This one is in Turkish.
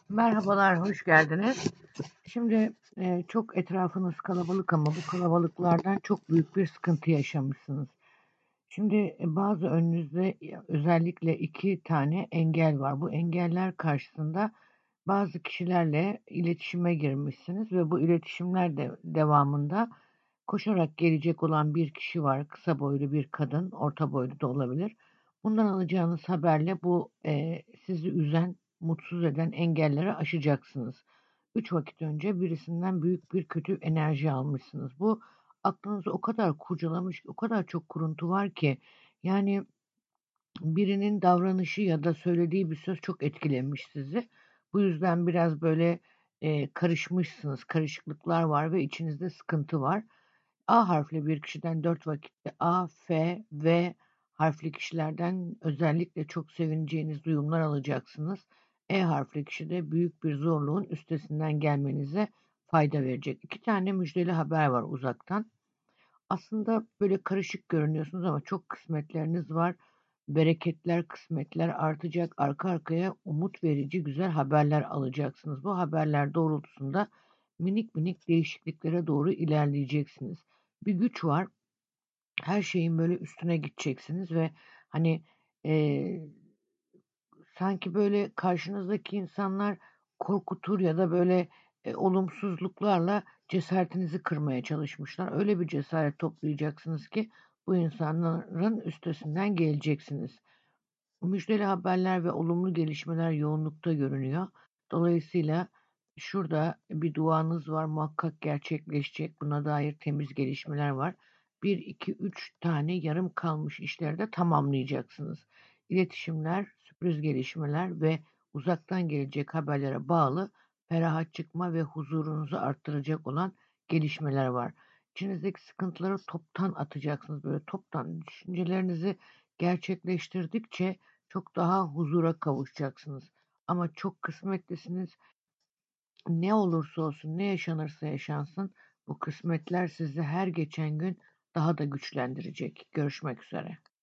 Merhabalar, hoş geldiniz. Şimdi çok etrafınız kalabalık ama bu kalabalıklardan çok büyük bir sıkıntı yaşamışsınız. Şimdi bazı önünüzde özellikle 2 tane engel var. Bu engeller karşısında bazı kişilerle iletişime girmişsiniz ve bu iletişimler devamında koşarak gelecek olan bir kişi var. Kısa boylu bir kadın, orta boylu da olabilir. Bundan alacağınız haberle bu sizi üzen, mutsuz eden engelleri aşacaksınız. 3 vakit önce birisinden büyük bir kötü enerji almışsınız. Bu aklınızı o kadar kurcalamış, o kadar çok kuruntu var ki yani birinin davranışı ya da söylediği bir söz çok etkilemiş sizi. Bu yüzden biraz böyle karışmışsınız, karışıklıklar var ve içinizde sıkıntı var. A harfli bir kişiden 4 vakitte A, F, V harfli kişilerden özellikle çok sevineceğiniz duyumlar alacaksınız. E harfli kişi de büyük bir zorluğun üstesinden gelmenize fayda verecek. 2 tane müjdeli haber var uzaktan. Aslında böyle karışık görünüyorsunuz ama çok kısmetleriniz var. Bereketler, kısmetler artacak. Arka arkaya umut verici güzel haberler alacaksınız. Bu haberler doğrultusunda minik minik değişikliklere doğru ilerleyeceksiniz. Bir güç var. Her şeyin böyle üstüne gideceksiniz ve hani eee, sanki böyle karşınızdaki insanlar korkutur ya da böyle olumsuzluklarla cesaretinizi kırmaya çalışmışlar. Öyle bir cesaret toplayacaksınız ki bu insanların üstesinden geleceksiniz. Müjdeli haberler ve olumlu gelişmeler yoğunlukta görünüyor. Dolayısıyla şurada bir duanız var, muhakkak gerçekleşecek. Buna dair temiz gelişmeler var. 1, 2, 3 tane yarım kalmış işleri de tamamlayacaksınız. İletişimler, sürpriz gelişmeler ve uzaktan gelecek haberlere bağlı ferahat çıkma ve huzurunuzu arttıracak olan gelişmeler var. İçinizdeki sıkıntıları toptan atacaksınız. Böyle toptan düşüncelerinizi gerçekleştirdikçe çok daha huzura kavuşacaksınız. Ama çok kısmetlisiniz. Ne olursa olsun, ne yaşanırsa yaşansın, bu kısmetler sizi her geçen gün daha da güçlendirecek. Görüşmek üzere.